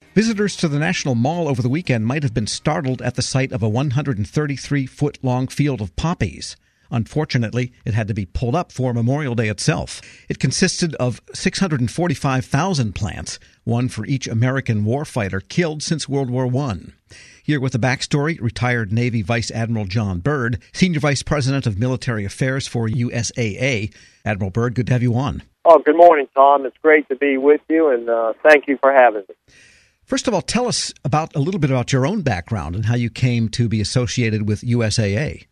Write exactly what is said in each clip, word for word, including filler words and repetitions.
Visitors to the National Mall over the weekend might have been startled at the sight of a one hundred thirty-three foot long field of poppies. Unfortunately, it had to be pulled up for Memorial Day itself. It consisted of six hundred forty-five thousand plants, one for each American warfighter killed since World War One. Here with the backstory, retired Navy Vice Admiral John Byrd, Senior Vice President of Military Affairs for U S A A. Admiral Byrd, good to have you on. Oh, good morning, Tom. It's great to be with you, and uh, thank you for having me. First of all, tell us about a little bit about your own background and how you came to be associated with U S A A.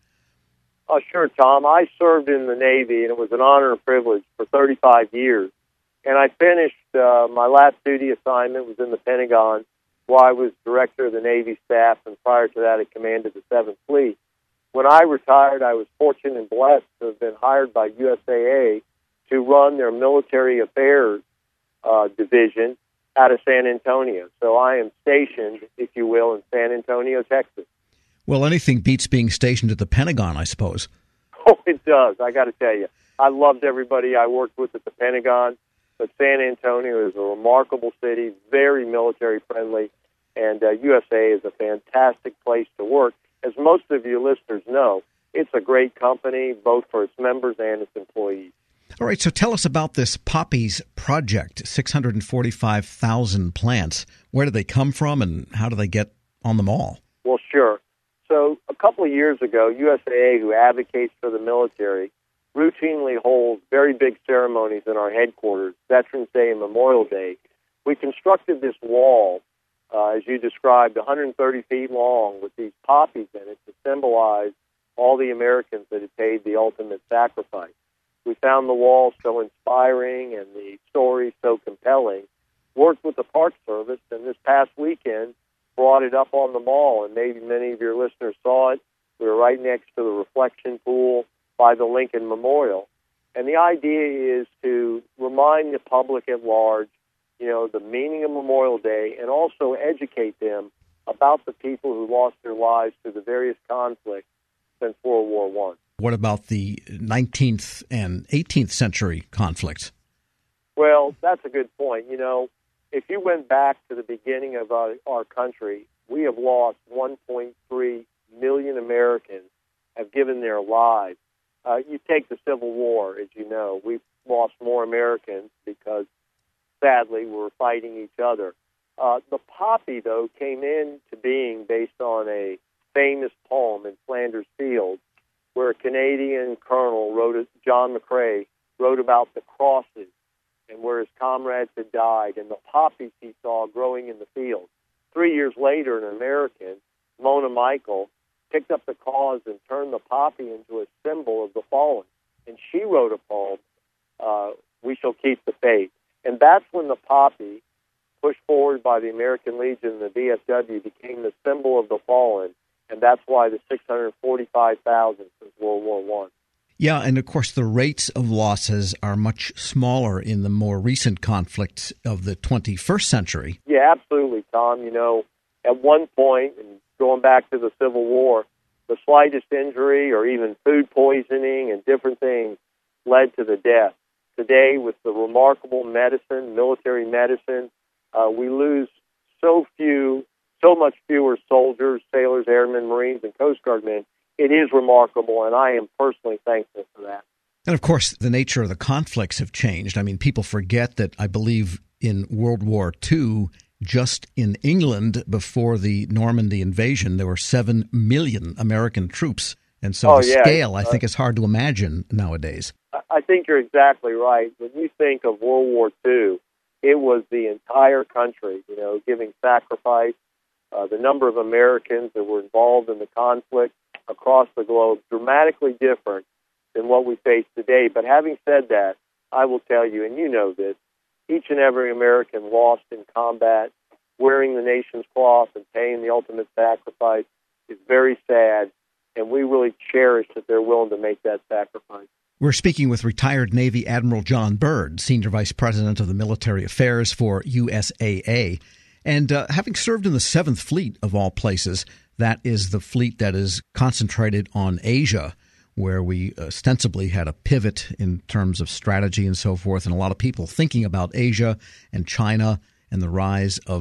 Oh, sure, Tom. I served in the Navy, and it was an honor and privilege for thirty-five years. And I finished, uh, my last duty assignment was in the Pentagon, where I was director of the Navy staff, and prior to that, I commanded the seventh Fleet. When I retired, I was fortunate and blessed to have been hired by U S A A to run their military affairs uh, division out of San Antonio. So I am stationed, if you will, in San Antonio, Texas. Well, anything beats being stationed at the Pentagon, I suppose. Oh, it does. I got to tell you. I loved everybody I worked with at the Pentagon, but San Antonio is a remarkable city, very military friendly, and uh, U S A A is a fantastic place to work. As most of your listeners know, it's a great company, both for its members and its employees. All right, so tell us about this Poppies project, six hundred forty-five thousand plants. Where do they come from, and how do they get on the mall? Well, sure. So a couple of years ago, U S A A, who advocates for the military, routinely holds very big ceremonies in our headquarters, Veterans Day and Memorial Day. We constructed this wall, uh, as you described, one hundred thirty feet long, with these poppies in it to symbolize all the Americans that had paid the ultimate sacrifice. We found the wall so inspiring and the story so compelling, worked with the Park Service, and this past weekend brought it up on the mall, and maybe many of your listeners saw it. We were right next to the reflection pool by the Lincoln Memorial. And the idea is to remind the public at large, you know, the meaning of Memorial Day, and also educate them about the people who lost their lives through the various conflicts since World War One. What about the nineteenth and eighteenth century conflicts? Well, that's a good point. You know, if you went back to the beginning of our, our country, we have lost one point three million Americans have given their lives. Uh, you take the Civil War, as you know, we've lost more Americans because, sadly, we're fighting each other. Uh, the poppy, though, came into being based on a famous poem in Flanders Field, where a Canadian colonel wrote, it, John McCrae, wrote about the crosses and where his comrades had died and the poppies he saw growing in the field. Three years later, an American, Mona Michael, picked up the cause and turned the poppy into a symbol of the fallen. And she wrote a poem, uh, We Shall Keep the Faith. And that's when the poppy, pushed forward by the American Legion and the V F W, became the symbol of the fallen. And that's why the six hundred forty-five thousand since World War One. Yeah, and of course the rates of losses are much smaller in the more recent conflicts of the twenty-first century. Yeah, absolutely, Tom. You know, at one point, and going back to the Civil War, the slightest injury or even food poisoning and different things led to the death. Today, with the remarkable medicine, military medicine, uh, we lose so few So much fewer soldiers, sailors, airmen, Marines, and Coast Guard men. It is remarkable, and I am personally thankful for that. And, of course, the nature of the conflicts have changed. I mean, people forget that, I believe, in World War Two, just in England, before the Normandy invasion, there were seven million American troops. And so oh, the yeah. scale, I uh, think, is hard to imagine nowadays. I think you're exactly right. When you think of World War Two, it was the entire country, you know, giving sacrifice. Uh, the number of Americans that were involved in the conflict across the globe, dramatically different than what we face today. But having said that, I will tell you, and you know this, each and every American lost in combat, wearing the nation's cloth and paying the ultimate sacrifice is very sad, and we really cherish that they're willing to make that sacrifice. We're speaking with retired Navy Admiral John Byrd, Senior Vice President of the Military Affairs for U S A A. And uh, having served in the seventh Fleet, of all places, that is the fleet that is concentrated on Asia, where we ostensibly had a pivot in terms of strategy and so forth, and a lot of people thinking about Asia and China and the rise of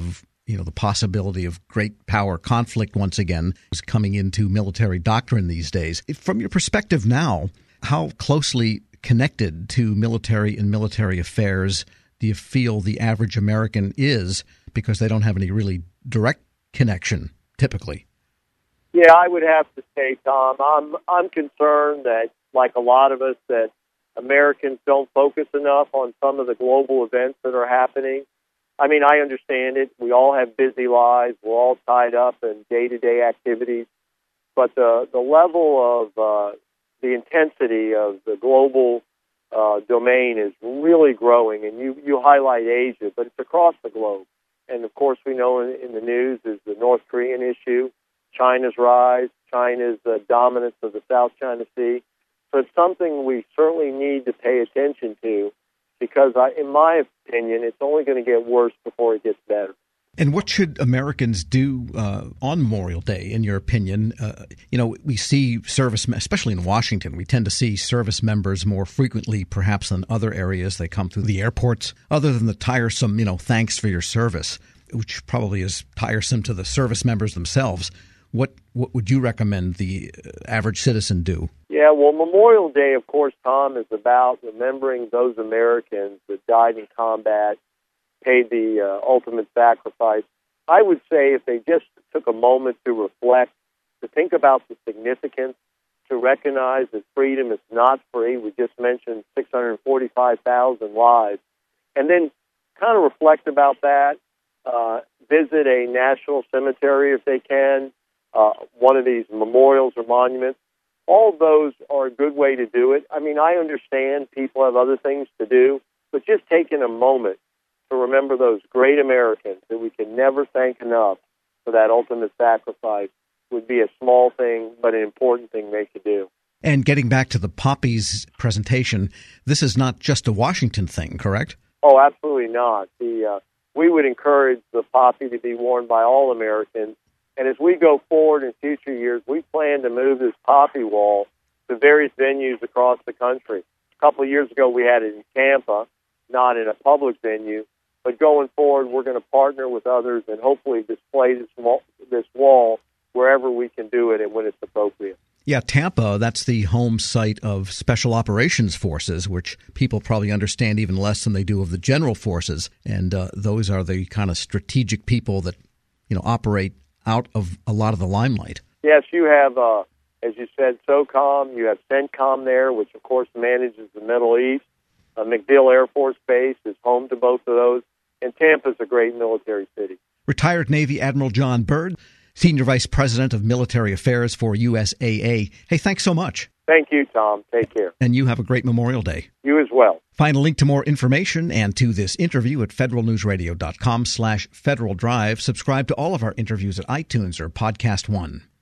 you know, the possibility of great power conflict once again is coming into military doctrine these days. From your perspective now, how closely connected to military and military affairs do you feel the average American is, because they don't have any really direct connection typically? Yeah, I would have to say, Tom, I'm I'm concerned that, like a lot of us, that Americans don't focus enough on some of the global events that are happening. I mean, I understand it. We all have busy lives. We're all tied up in day-to-day activities. But the, the level of uh, the intensity of the global uh, domain is really growing. And you, you highlight Asia, but it's across the globe. And, of course, we know in, in the news is the North Korean issue, China's rise, China's uh, dominance of the South China Sea. So it's something we certainly need to pay attention to, because, I, in my opinion, it's only going to get worse before it gets better. And what should Americans do uh, on Memorial Day, in your opinion? Uh, you know, we see service, especially in Washington, we tend to see service members more frequently perhaps than other areas. They come through the airports, other than the tiresome, you know, thanks for your service, which probably is tiresome to the service members themselves. What what would you recommend the average citizen do? Yeah, well, Memorial Day, of course, Tom, is about remembering those Americans that died in combat, paid the uh, ultimate sacrifice. I would say if they just took a moment to reflect, to think about the significance, to recognize that freedom is not free. We just mentioned six hundred forty-five thousand lives. And then kind of reflect about that, uh, visit a national cemetery if they can, uh, one of these memorials or monuments. All of those are a good way to do it. I mean, I understand people have other things to do, but just taking a moment to remember those great Americans that we can never thank enough for that ultimate sacrifice would be a small thing, but an important thing they could do. And getting back to the poppies presentation, this is not just a Washington thing, correct? Oh, absolutely not. The uh, we would encourage the poppy to be worn by all Americans. And as we go forward in future years, we plan to move this poppy wall to various venues across the country. A couple of years ago, we had it in Tampa, not in a public venue. But going forward, we're going to partner with others and hopefully display this wall, this wall wherever we can do it and when it's appropriate. Yeah, Tampa, that's the home site of Special Operations Forces, which people probably understand even less than they do of the General Forces. And uh, those are the kind of strategic people that, you know, operate out of a lot of the limelight. Yes, you have, uh, as you said, SOCOM. You have CENTCOM there, which, of course, manages the Middle East. Uh, MacDill Air Force Base is home to both of those. And Tampa's a great military city. Retired Navy Admiral John Byrd, Senior Vice President of Military Affairs for U S A A. Hey, thanks so much. Thank you, Tom. Take care. And you have a great Memorial Day. You as well. Find a link to more information and to this interview at federalnewsradio.com slash Federal Drive. Subscribe to all of our interviews at iTunes or Podcast One.